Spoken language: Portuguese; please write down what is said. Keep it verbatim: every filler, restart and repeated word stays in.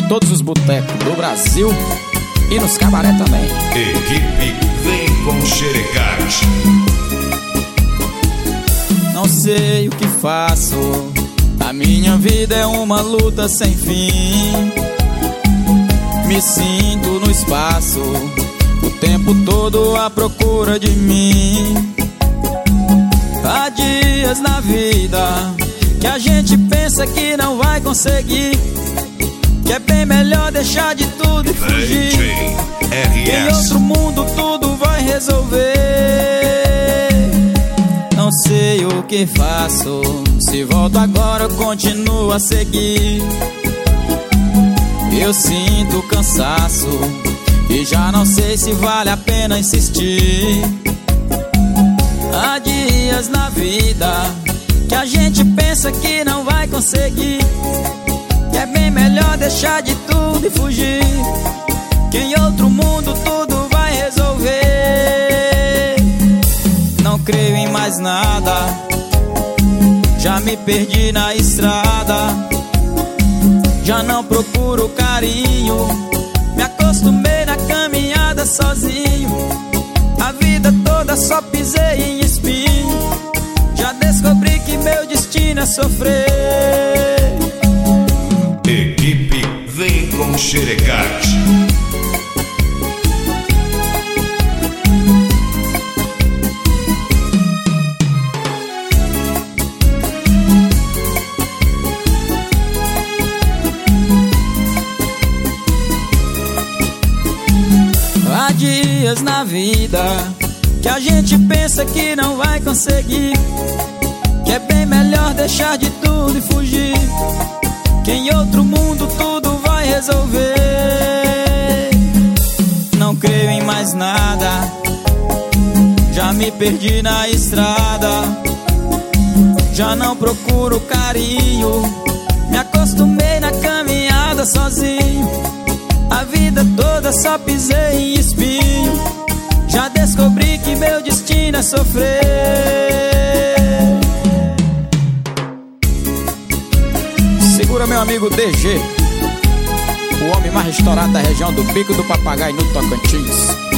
todos os botecos do Brasil e nos cabaré também. Equipe Vem com Xerecard. Não sei o que faço, a minha vida é uma luta sem fim. Me sinto no espaço, o tempo todo à procura de mim. Há dias na vida que a gente pensa que não vai conseguir, que é bem melhor deixar de tudo e fugir, que em outro mundo tudo vai resolver. Não sei o que faço, se volto agora eu continuo a seguir. Eu sinto cansaço e já não sei se vale a pena insistir. Há dias na vida que a gente pensa que não vai conseguir, que é bem melhor deixar de tudo e fugir, que em outro mundo tudo vai resolver. Não creio em mais nada, já me perdi na estrada, já não procuro carinho, me acostumei na caminhada sozinho. A vida toda só pisei em espinho, já descobri que meu destino é sofrer. Equipe Vem com Xerecard. Há dias na vida que a gente pensa que não vai conseguir, que é bem melhor deixar de tudo e fugir, que em outro mundo tudo vai resolver. Não creio em mais nada, já me perdi na estrada, já não procuro carinho, me acostumei na caminhada sozinho. A vida toda só pisei em espinho, já descobri que meu destino é sofrer. Segura meu amigo D G, o homem mais estourado da região do Pico do Papagaio no Tocantins.